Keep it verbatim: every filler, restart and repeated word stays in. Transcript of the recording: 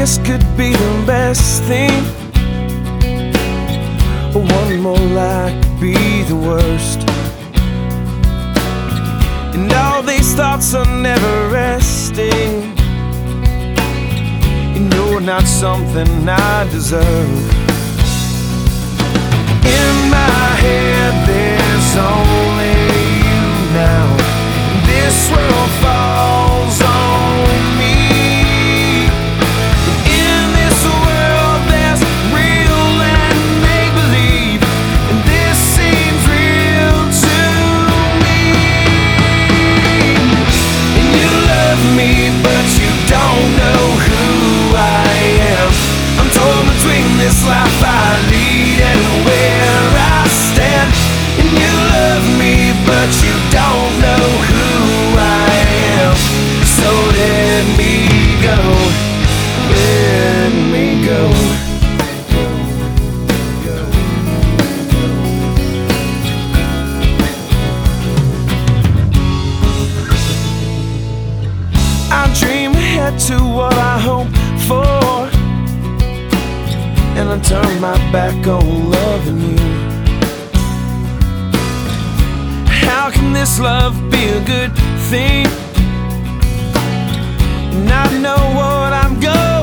this could be the best thing. One more lie could be the worst. And all these thoughts are never resting. And you're not something I deserve. In my head there's only you now. This world falls on me. In this world there's real and make-believe, and this seems real to me. And you love me, but you don't know who I am. I'm torn between this life I lead and where I stand. And you love me, but you don't know who I am. So let me go, let me go. I dream ahead to what I hope for, and I turn my back on loving you. How can this love be a good thing? And I know what I'm going